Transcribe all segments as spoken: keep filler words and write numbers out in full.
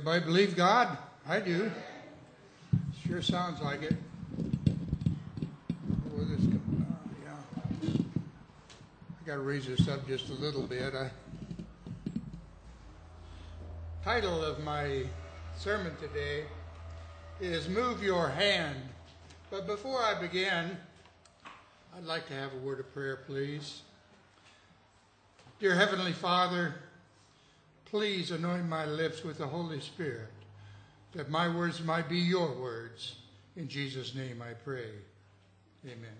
Everybody believe God? I do. Sure sounds like it. Where this come, uh, yeah. I got to raise this up just a little bit. I, title of my sermon today is Move Your Hand. But before I begin, I'd like to have a word of prayer, please. Dear Heavenly Father, please anoint my lips with the Holy Spirit, that my words might be your words. In Jesus' name I pray. Amen.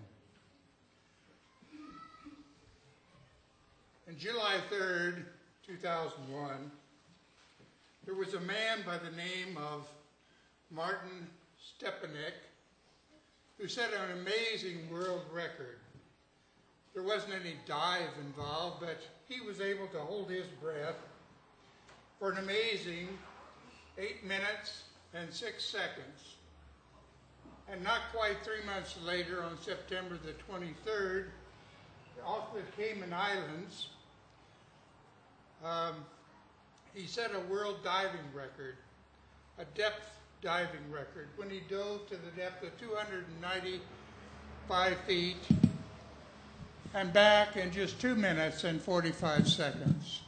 On July third, two thousand one, there was a man by the name of Martin Stepanek who set an amazing world record. There wasn't any dive involved, but he was able to hold his breath for an amazing eight minutes and six seconds. And not quite three months later, on September the twenty-third, off the Cayman Islands, um, he set a world diving record, a depth diving record, when he dove to the depth of two hundred ninety-five feet and back in just two minutes and forty-five seconds.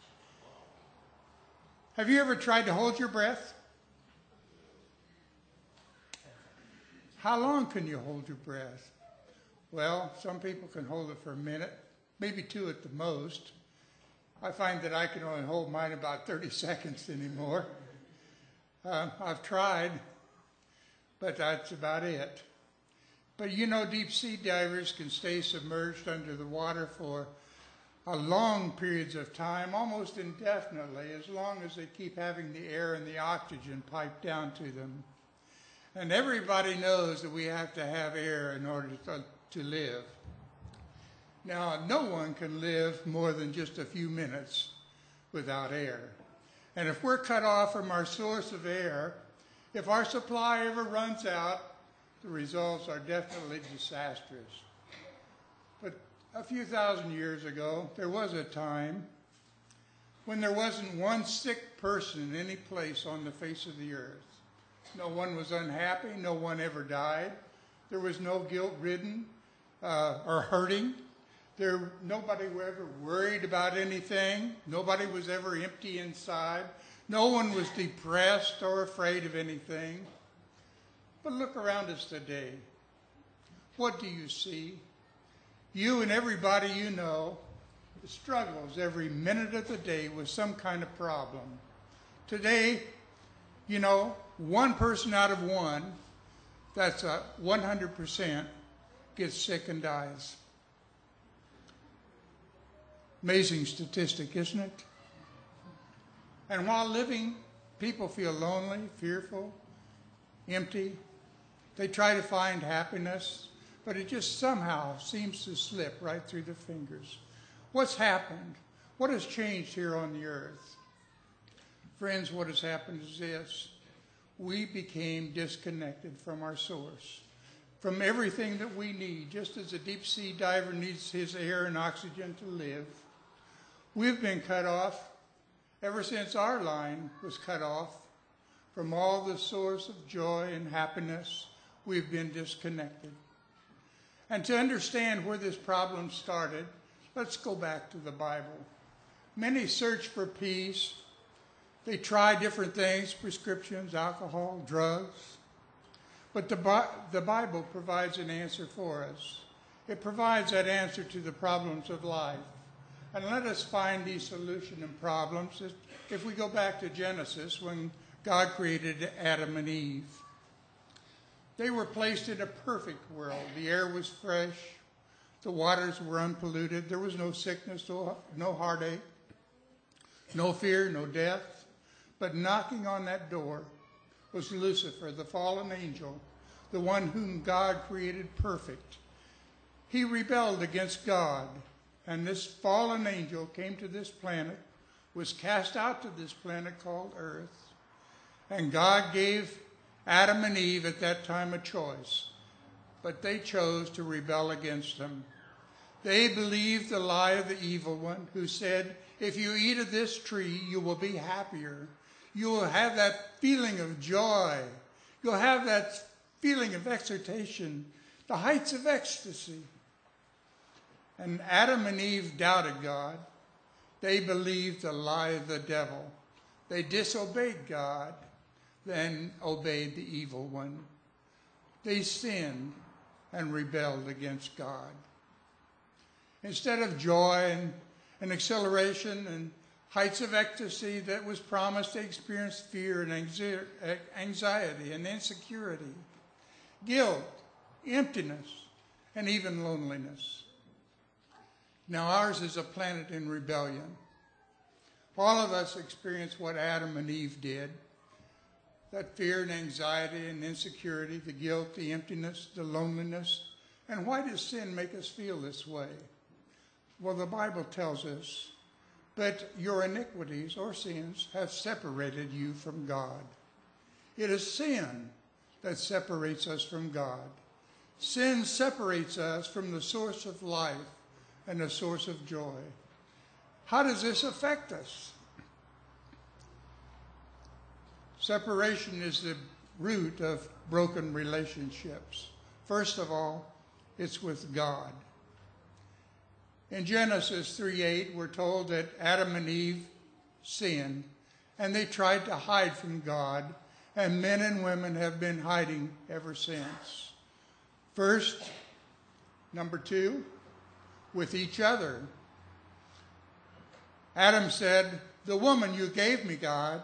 Have you ever tried to hold your breath? How long can you hold your breath? Well, some people can hold it for a minute, maybe two at the most. I find that I can only hold mine about thirty seconds anymore. Uh, I've tried, but that's about it. But you know, deep sea divers can stay submerged under the water for a long periods of time, almost indefinitely, as long as they keep having the air and the oxygen piped down to them. And everybody knows that we have to have air in order to, to live. Now, no one can live more than just a few minutes without air. And if we're cut off from our source of air, if our supply ever runs out, the results are definitely disastrous. But a few thousand years ago, there was a time when there wasn't one sick person in any place on the face of the earth. No one was unhappy. No one ever died. There was no guilt-ridden uh, or hurting. There, nobody was ever worried about anything. Nobody was ever empty inside. No one was depressed or afraid of anything. But look around us today. What do you see? You and everybody you know struggles every minute of the day with some kind of problem. Today, you know, one person out of one, that's a one hundred percent, gets sick and dies. Amazing statistic, isn't it? And while living, people feel lonely, fearful, empty. They try to find happiness, but it just somehow seems to slip right through the fingers. What's happened? What has changed here on the earth? Friends, what has happened is this. We became disconnected from our source, from everything that we need, just as a deep sea diver needs his air and oxygen to live. We've been cut off ever since our line was cut off from all the source of joy and happiness. We've been disconnected. And to understand where this problem started, let's go back to the Bible. Many search for peace. They try different things, prescriptions, alcohol, drugs. But the, the Bible provides an answer for us. It provides that answer to the problems of life. And let us find these solutions and problems if we go back to Genesis, when God created Adam and Eve. They were placed in a perfect world. The air was fresh. The waters were unpolluted. There was no sickness, no heartache, no fear, no death. But knocking on that door was Lucifer, the fallen angel, the one whom God created perfect. He rebelled against God, and this fallen angel came to this planet, was cast out to this planet called Earth, and God gave Adam and Eve at that time a choice, but they chose to rebel against him. They believed the lie of the evil one who said, if you eat of this tree, you will be happier. You will have that feeling of joy. You'll have that feeling of exultation, the heights of ecstasy. And Adam and Eve doubted God. They believed the lie of the devil. They disobeyed God, then obeyed the evil one. They sinned and rebelled against God. Instead of joy and, and exhilaration and heights of ecstasy that was promised, they experienced fear and anxiety and insecurity, guilt, emptiness, and even loneliness. Now ours is a planet in rebellion. All of us experience what Adam and Eve did. That fear and anxiety and insecurity, the guilt, the emptiness, the loneliness. And why does sin make us feel this way? Well, the Bible tells us, but your iniquities or sins have separated you from God. It is sin that separates us from God. Sin separates us from the source of life and the source of joy. How does this affect us? Separation is the root of broken relationships. First of all, it's with God. In Genesis three eight, we're told that Adam and Eve sinned, and they tried to hide from God, and men and women have been hiding ever since. First, number two, with each other. Adam said, "The woman you gave me, God,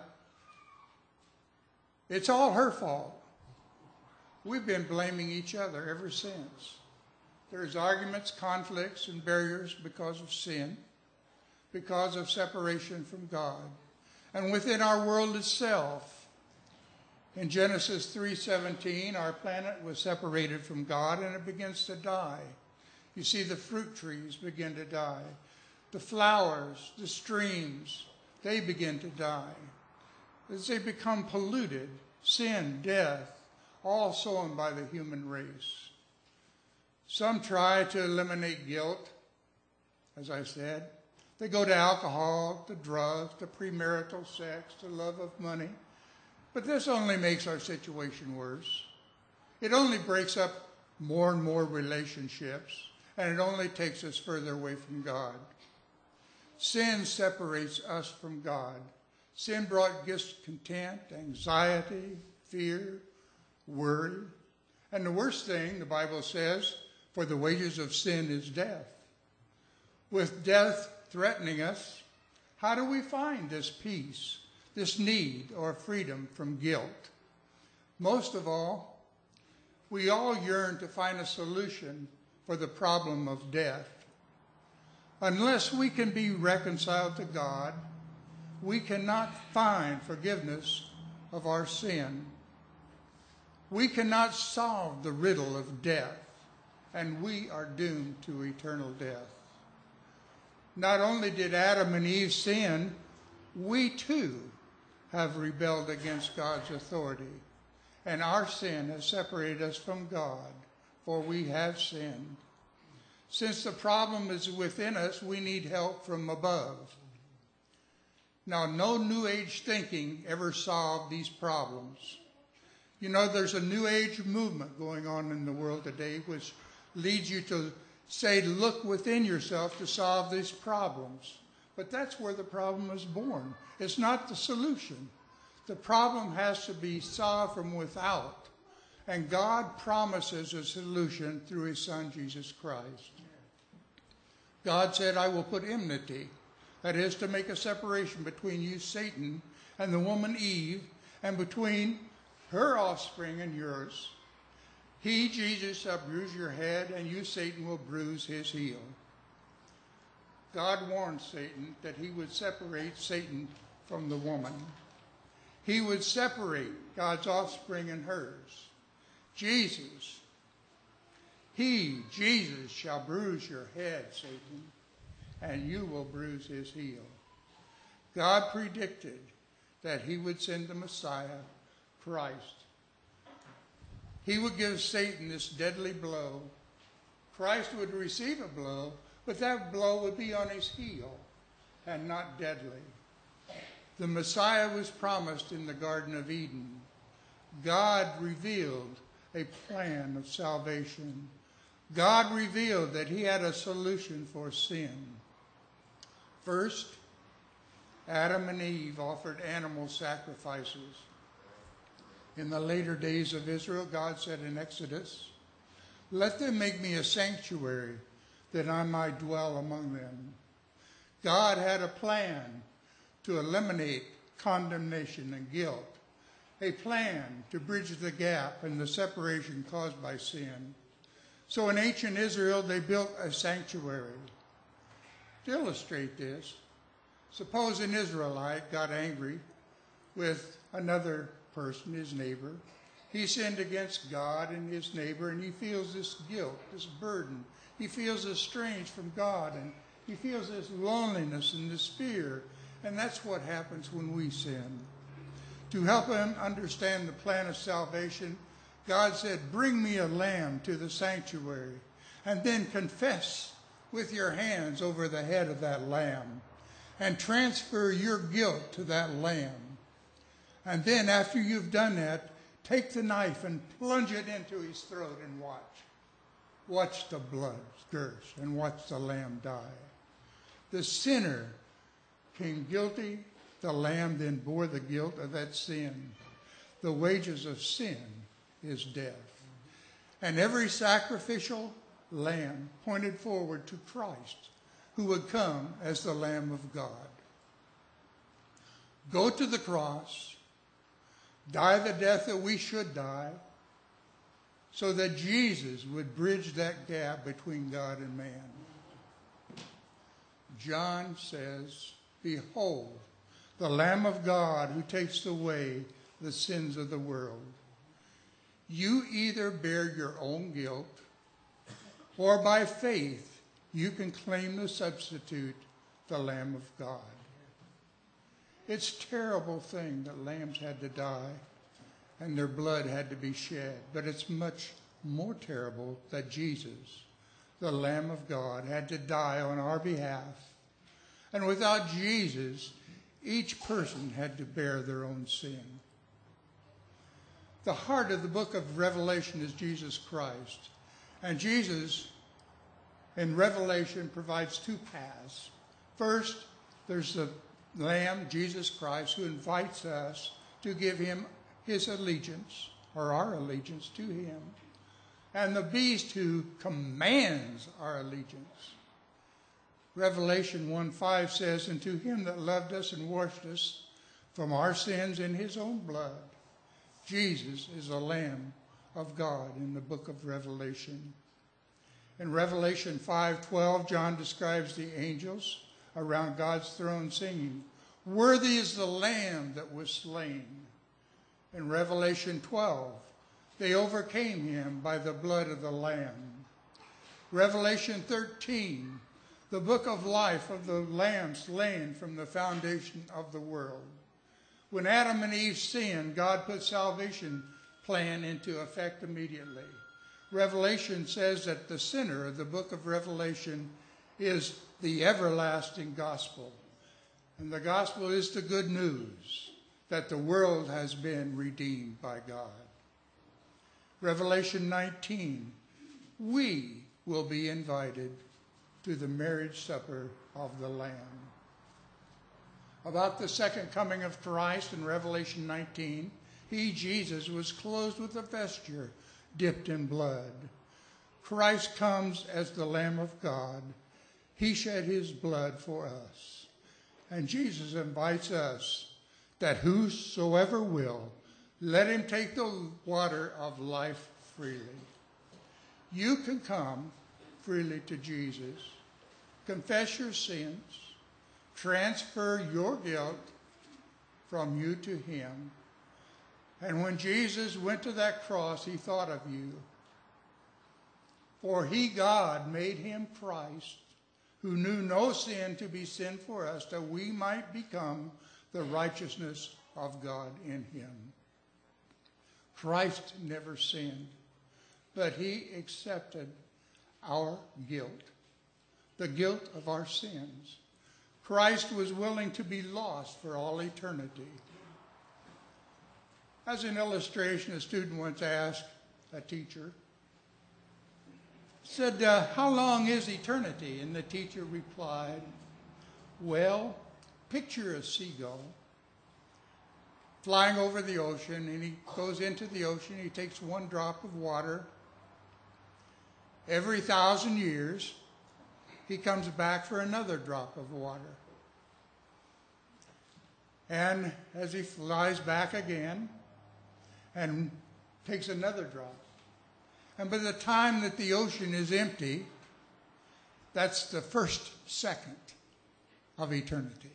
it's all her fault." We've been blaming each other ever since. There's arguments, conflicts, and barriers because of sin, because of separation from God. And within our world itself, in Genesis three seventeen, our planet was separated from God and it begins to die. You see the fruit trees begin to die. The flowers, the streams, they begin to die. As they become polluted, sin, death, all sown by the human race. Some try to eliminate guilt, as I said. They go to alcohol, to drugs, to premarital sex, to love of money. But this only makes our situation worse. It only breaks up more and more relationships, and it only takes us further away from God. Sin separates us from God. Sin brought discontent, anxiety, fear, worry. And the worst thing, the Bible says, for the wages of sin is death. With death threatening us, how do we find this peace, this need or freedom from guilt? Most of all, we all yearn to find a solution for the problem of death. Unless we can be reconciled to God, we cannot find forgiveness of our sin. We cannot solve the riddle of death, and we are doomed to eternal death. Not only did Adam and Eve sin, we too have rebelled against God's authority, and our sin has separated us from God, for we have sinned. Since the problem is within us, we need help from above. Now, no New Age thinking ever solved these problems. You know, there's a New Age movement going on in the world today which leads you to say, look within yourself to solve these problems. But that's where the problem is born. It's not the solution. The problem has to be solved from without. And God promises a solution through his Son, Jesus Christ. God said, I will put enmity. That is to make a separation between you, Satan, and the woman Eve, and between her offspring and yours. He, Jesus, shall bruise your head, and you, Satan, will bruise his heel. God warned Satan that he would separate Satan from the woman. He would separate God's offspring and hers. Jesus, he, Jesus, shall bruise your head, Satan, and you will bruise his heel. God predicted that he would send the Messiah, Christ. He would give Satan this deadly blow. Christ would receive a blow, but that blow would be on his heel and not deadly. The Messiah was promised in the Garden of Eden. God revealed a plan of salvation. God revealed that he had a solution for sin. First, Adam and Eve offered animal sacrifices. In the later days of Israel, God said in Exodus, "Let them make me a sanctuary that I might dwell among them." God had a plan to eliminate condemnation and guilt, a plan to bridge the gap and the separation caused by sin. So in ancient Israel, they built a sanctuary. To illustrate this, suppose an Israelite got angry with another person, his neighbor. He sinned against God and his neighbor, and he feels this guilt, this burden. He feels estranged from God, and he feels this loneliness and this fear. And that's what happens when we sin. To help him understand the plan of salvation, God said, "Bring me a lamb to the sanctuary, and then confess with your hands over the head of that lamb, and transfer your guilt to that lamb. And then after you've done that, take the knife and plunge it into his throat and watch. Watch the blood gush and watch the lamb die." The sinner came guilty. The lamb then bore the guilt of that sin. The wages of sin is death. And every sacrificial lamb pointed forward to Christ, who would come as the Lamb of God. Go to the cross, die the death that we should die, so that Jesus would bridge that gap between God and man. John says, "Behold, the Lamb of God who takes away the sins of the world." You either bear your own guilt, or by faith you can claim the substitute, the Lamb of God. It's a terrible thing that lambs had to die and their blood had to be shed, but it's much more terrible that Jesus, the Lamb of God, had to die on our behalf. And without Jesus, each person had to bear their own sin. The heart of the book of Revelation is Jesus Christ. And Jesus, in Revelation, provides two paths. First, there's the Lamb, Jesus Christ, who invites us to give him his allegiance, or our allegiance to him. And the beast who commands our allegiance. Revelation one five says, "And to him that loved us and washed us from our sins in his own blood." Jesus is the Lamb of God in the book of Revelation. In Revelation five twelve, John describes the angels around God's throne singing, "Worthy is the Lamb that was slain." In Revelation twelve, they overcame him by the blood of the Lamb. Revelation thirteen, the book of life of the Lamb slain from the foundation of the world. When Adam and Eve sinned, God put salvation plan into effect immediately. Revelation says that the center of the book of Revelation is the everlasting gospel. And the gospel is the good news that the world has been redeemed by God. Revelation nineteen, we will be invited to the marriage supper of the Lamb. About the second coming of Christ in Revelation nineteen, he, Jesus, was clothed with a vesture dipped in blood. Christ comes as the Lamb of God. He shed his blood for us. And Jesus invites us that whosoever will, let him take the water of life freely. You can come freely to Jesus, confess your sins, transfer your guilt from you to him. And when Jesus went to that cross, he thought of you. For he, God, made him Christ, who knew no sin, to be sin for us, that we might become the righteousness of God in him. Christ never sinned, but he accepted our guilt, the guilt of our sins. Christ was willing to be lost for all eternity. As an illustration, a student once asked a teacher, said, uh, how long is eternity? And the teacher replied, well, picture a seagull flying over the ocean, and he goes into the ocean, he takes one drop of water. Every thousand years, he comes back for another drop of water. And as he flies back again and takes another drop. And by the time that the ocean is empty, that's the first second of eternity.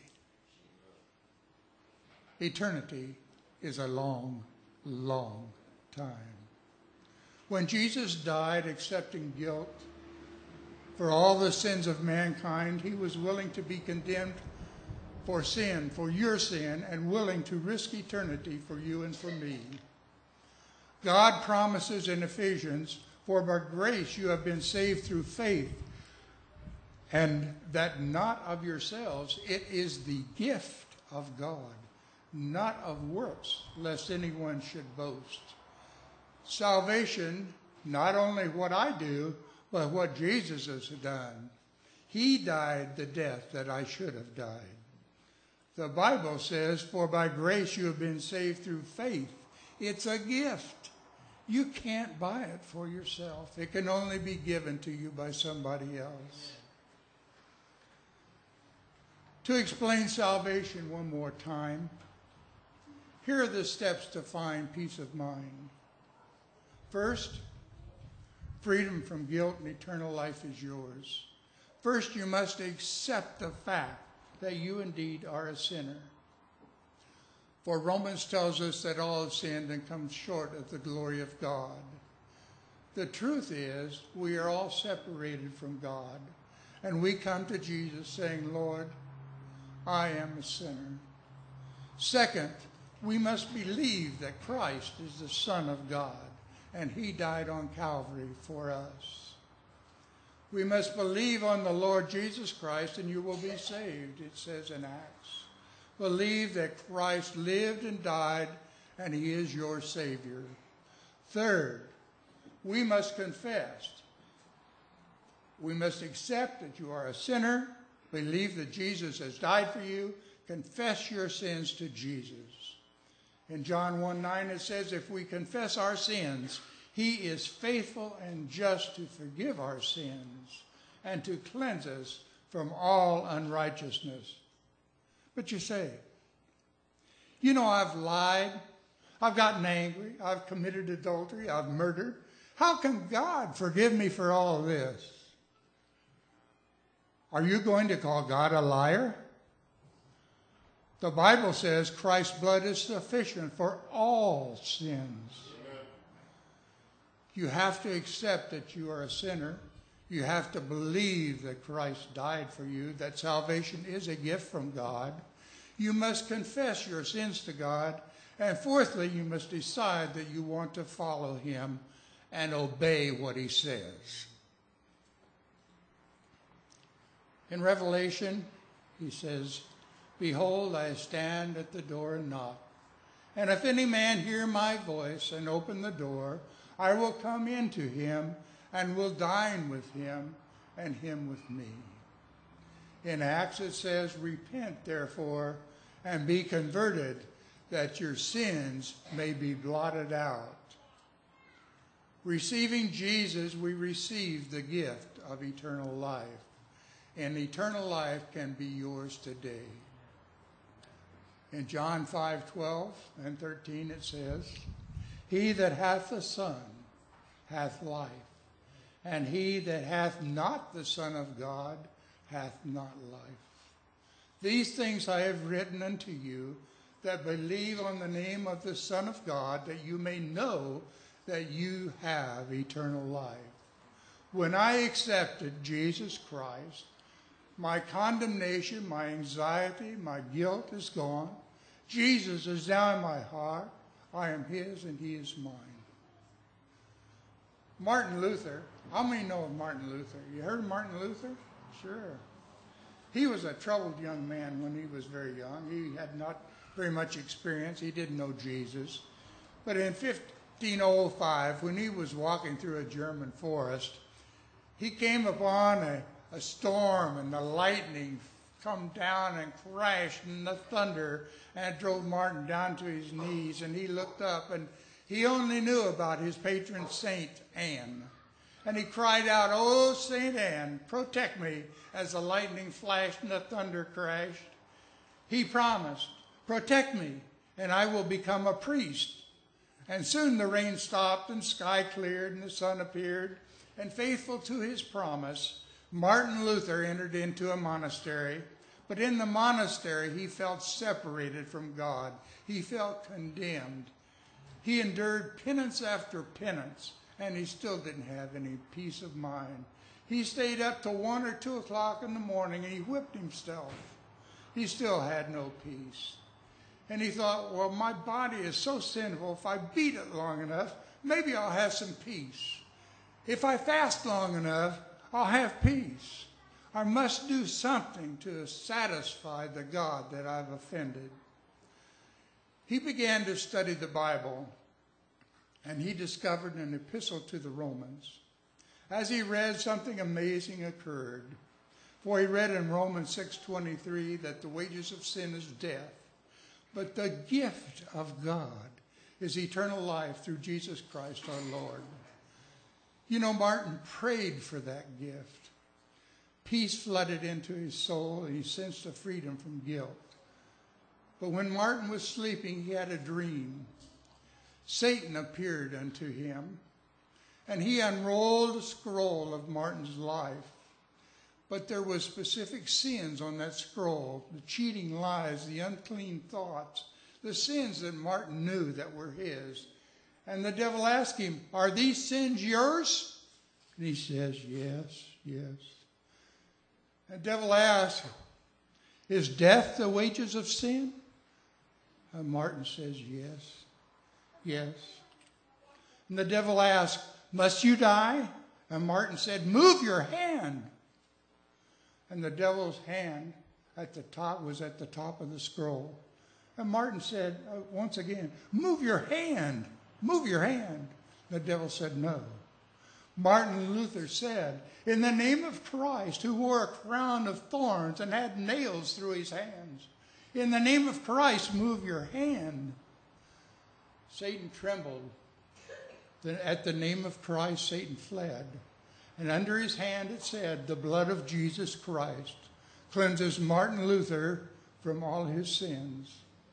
Eternity is a long, long time. When Jesus died accepting guilt for all the sins of mankind, he was willing to be condemned for sin, for your sin, and willing to risk eternity for you and for me. God promises in Ephesians, for by grace you have been saved through faith, and that not of yourselves, it is the gift of God, not of works, lest anyone should boast. Salvation, not only what I do, but what Jesus has done. He died the death that I should have died. The Bible says, for by grace you have been saved through faith. It's a gift. You can't buy it for yourself. It can only be given to you by somebody else. To explain salvation one more time, here are the steps to find peace of mind. First, freedom from guilt and eternal life is yours. First, you must accept the fact that you indeed are a sinner. For Romans tells us that all have sinned and come short of the glory of God. The truth is, we are all separated from God, and we come to Jesus saying, Lord, I am a sinner. Second, we must believe that Christ is the Son of God, and he died on Calvary for us. We must believe on the Lord Jesus Christ, and you will be saved, it says in Acts. Believe that Christ lived and died, and he is your Savior. Third, we must confess. We must accept that you are a sinner, believe that Jesus has died for you, confess your sins to Jesus. In John one nine it says, if we confess our sins, he is faithful and just to forgive our sins and to cleanse us from all unrighteousness. But you say, you know, I've lied, I've gotten angry, I've committed adultery, I've murdered. How can God forgive me for all this? Are you going to call God a liar? The Bible says Christ's blood is sufficient for all sins. Amen. You have to accept that you are a sinner. You have to believe that Christ died for you, that salvation is a gift from God. You must confess your sins to God. And fourthly, you must decide that you want to follow him and obey what he says. In Revelation, he says, behold, I stand at the door and knock. And if any man hear my voice and open the door, I will come into him and will dine with him and him with me. In Acts it says, repent therefore and be converted, that your sins may be blotted out. Receiving Jesus, we receive the gift of eternal life. And eternal life can be yours today. In John five twelve and thirteen it says, he that hath the Son hath life, and he that hath not the Son of God hath not life. These things I have written unto you that believe on the name of the Son of God, that you may know that you have eternal life. When I accepted Jesus Christ, my condemnation, my anxiety, my guilt is gone. Jesus is now in my heart. I am his and he is mine. Martin Luther. How many know of Martin Luther? You heard of Martin Luther? Sure. He was a troubled young man when he was very young. He had not very much experience. He didn't know Jesus. But in fifteen oh five, when he was walking through a German forest, he came upon a, a storm, and the lightning come down and crashed, and the thunder, and it drove Martin down to his knees, and he looked up, and he only knew about his patron saint, Anne. And he cried out, "Oh, Saint Anne, protect me," as the lightning flashed and the thunder crashed. He promised, "Protect me, and I will become a priest." And soon the rain stopped, and sky cleared, and the sun appeared. And faithful to his promise, Martin Luther entered into a monastery. But in the monastery, he felt separated from God. He felt condemned. He endured penance after penance, and he still didn't have any peace of mind. He stayed up till one or two o'clock in the morning, and he whipped himself. He still had no peace. And he thought, well, my body is so sinful, if I beat it long enough, maybe I'll have some peace. If I fast long enough, I'll have peace. I must do something to satisfy the God that I've offended. He began to study the Bible, and he discovered an epistle to the Romans. As he read, something amazing occurred. For he read in Romans six twenty-three that the wages of sin is death, but the gift of God is eternal life through Jesus Christ our Lord. You know, Martin prayed for that gift. Peace flooded into his soul, and he sensed a freedom from guilt. But when Martin was sleeping, he had a dream. Satan appeared unto him, and he unrolled a scroll of Martin's life. But there were specific sins on that scroll, the cheating lies, the unclean thoughts, the sins that Martin knew that were his. And the devil asked him, "Are these sins yours?" And he says, "Yes, yes." The devil asked, "Is death the wages of sin?" And Martin says, "Yes, yes." And the devil asked, "Must you die?" And Martin said, "Move your hand." And the devil's hand at the top was at the top of the scroll. And Martin said, uh, once again, "Move your hand, move your hand." The devil said, "No." Martin Luther said, "In the name of Christ, who wore a crown of thorns and had nails through his hands, in the name of Christ, move your hand." Satan trembled. Then at the name of Christ, Satan fled. And under his hand it said, "The blood of Jesus Christ cleanses Martin Luther from all his sins."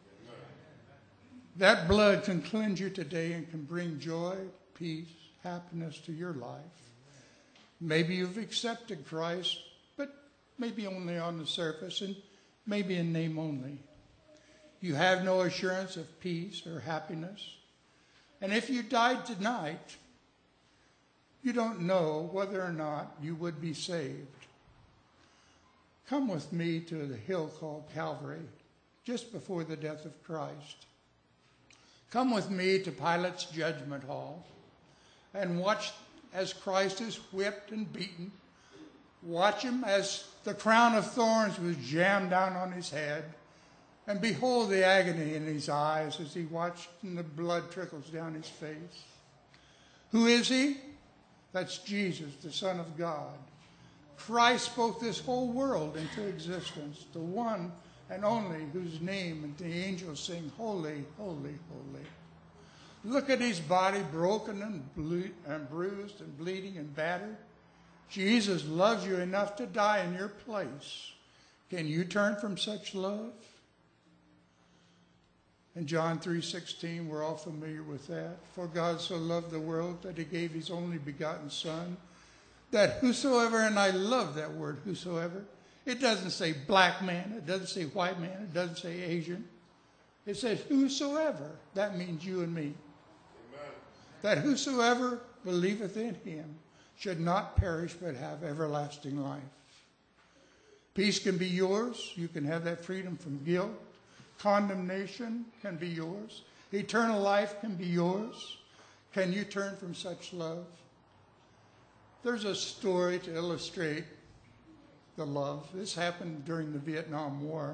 That blood can cleanse you today and can bring joy, peace, happiness to your life. Maybe you've accepted Christ, but maybe only on the surface and maybe in name only. You have no assurance of peace or happiness. And if you died tonight, you don't know whether or not you would be saved. Come with me to the hill called Calvary, just before the death of Christ. Come with me to Pilate's judgment hall and watch as Christ is whipped and beaten. Watch him as the crown of thorns was jammed down on his head. And behold the agony in his eyes as he watched and the blood trickles down his face. Who is he? That's Jesus, the Son of God. Christ spoke this whole world into existence, the one and only whose name and the angels sing, "Holy, holy, holy." Look at his body broken and, ble- and bruised and bleeding and battered. Jesus loves you enough to die in your place. Can you turn from such love? In John three sixteen, we're all familiar with that. For God so loved the world that he gave his only begotten Son, that whosoever, and I love that word, whosoever, it doesn't say black man, it doesn't say white man, it doesn't say Asian. It says whosoever. That means you and me. Amen. That whosoever believeth in him should not perish but have everlasting life. Peace can be yours. You can have that freedom from guilt. Condemnation can be yours. Eternal life can be yours. Can you turn from such love? There's a story to illustrate the love. This happened during the Vietnam War.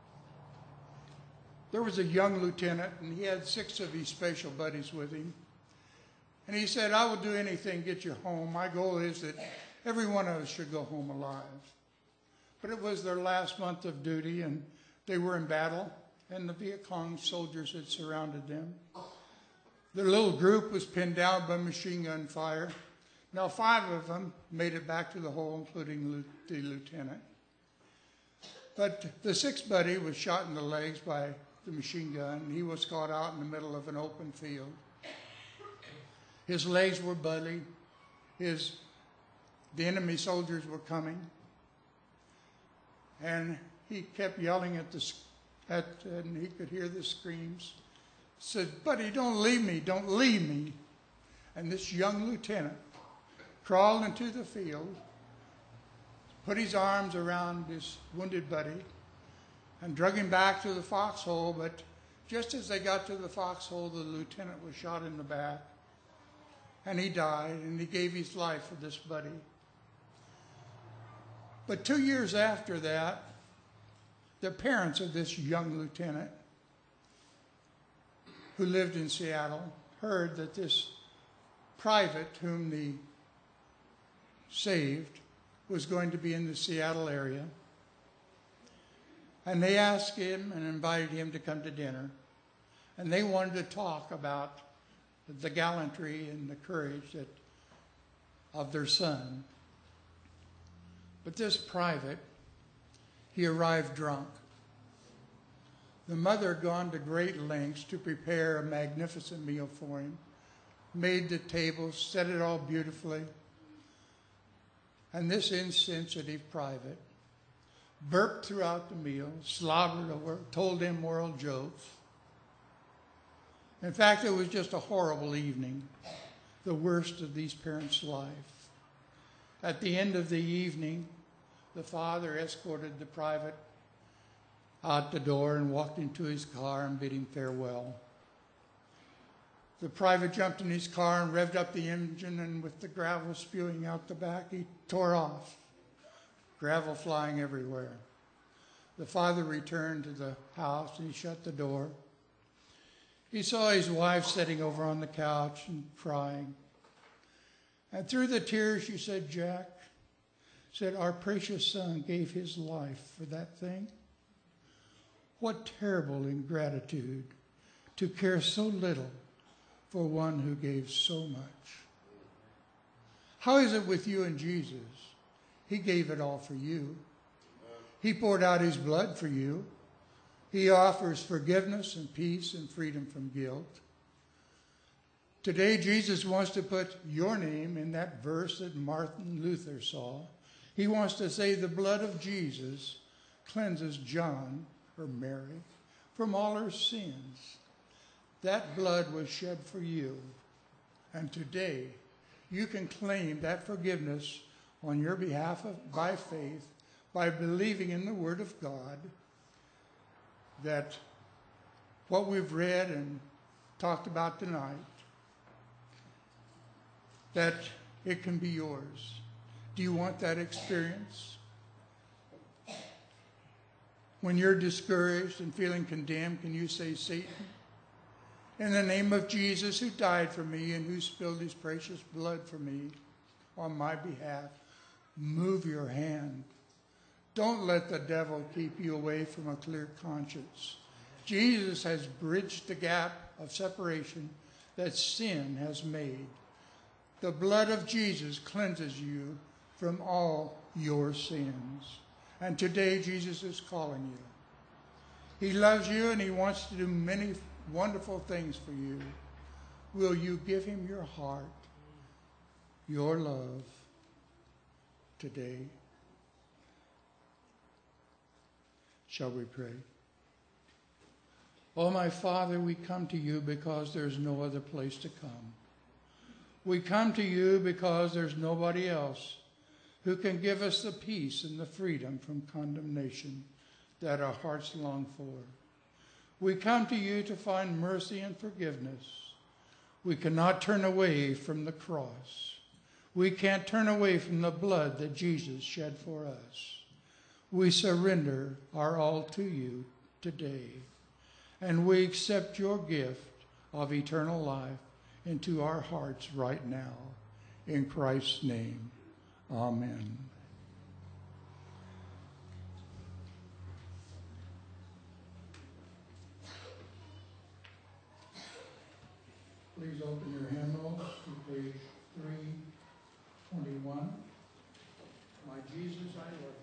There was a young lieutenant, and he had six of his special buddies with him. And he said, I will do anything to get you home. My goal is that every one of us should go home alive. But it was their last month of duty, and they were in battle, and the Viet Cong soldiers had surrounded them. Their little group was pinned down by machine gun fire. Now, five of them made it back to the hole, including the lieutenant. But the sixth buddy was shot in the legs by the machine gun. He was caught out in the middle of an open field. His legs were bloody. His, the enemy soldiers were coming. And he kept yelling at the, at, and he could hear the screams. Said, buddy, don't leave me, don't leave me. And this young lieutenant crawled into the field, put his arms around his wounded buddy, and drug him back to the foxhole. But just as they got to the foxhole, the lieutenant was shot in the back, and he died, and he gave his life for this buddy. But two years after that, the parents of this young lieutenant who lived in Seattle heard that this private whom the saved was going to be in the Seattle area. And they asked him and invited him to come to dinner. And they wanted to talk about the gallantry and the courage that, of their son. But this private, he arrived drunk. The mother had gone to great lengths to prepare a magnificent meal for him, made the table, set it all beautifully. And this insensitive private burped throughout the meal, slobbered over, told immoral jokes. In fact, it was just a horrible evening, the worst of these parents' life. At the end of the evening, the father escorted the private out the door and walked into his car and bid him farewell. The private jumped in his car and revved up the engine, and with the gravel spewing out the back, he tore off, gravel flying everywhere. The father returned to the house and he shut the door. He saw his wife sitting over on the couch and crying. And through the tears she said, Jack, said, our precious son gave his life for that thing. What terrible ingratitude to care so little for one who gave so much. How is it with you and Jesus? He gave it all for you. He poured out his blood for you. He offers forgiveness and peace and freedom from guilt. Today, Jesus wants to put your name in that verse that Martin Luther saw. He wants to say the blood of Jesus cleanses John or Mary from all her sins. That blood was shed for you. And today, you can claim that forgiveness on your behalf of, by faith, by believing in the Word of God, that what we've read and talked about tonight, that it can be yours. Do you want that experience? When you're discouraged and feeling condemned, can you say, Satan, in the name of Jesus who died for me and who spilled his precious blood for me on my behalf, move your hand. Don't let the devil keep you away from a clear conscience. Jesus has bridged the gap of separation that sin has made. The blood of Jesus cleanses you from all your sins. And today Jesus is calling you. He loves you and he wants to do many wonderful things for you. Will you give him your heart, your love today? Shall we pray? Oh, my Father, we come to you because there's no other place to come. We come to you because there's nobody else who can give us the peace and the freedom from condemnation that our hearts long for. We come to you to find mercy and forgiveness. We cannot turn away from the cross. We can't turn away from the blood that Jesus shed for us. we surrender our all to you today, and we accept your gift of eternal life into our hearts right now. In Christ's name, amen. Please open your hymnals to page three twenty-one. My Jesus, I love you.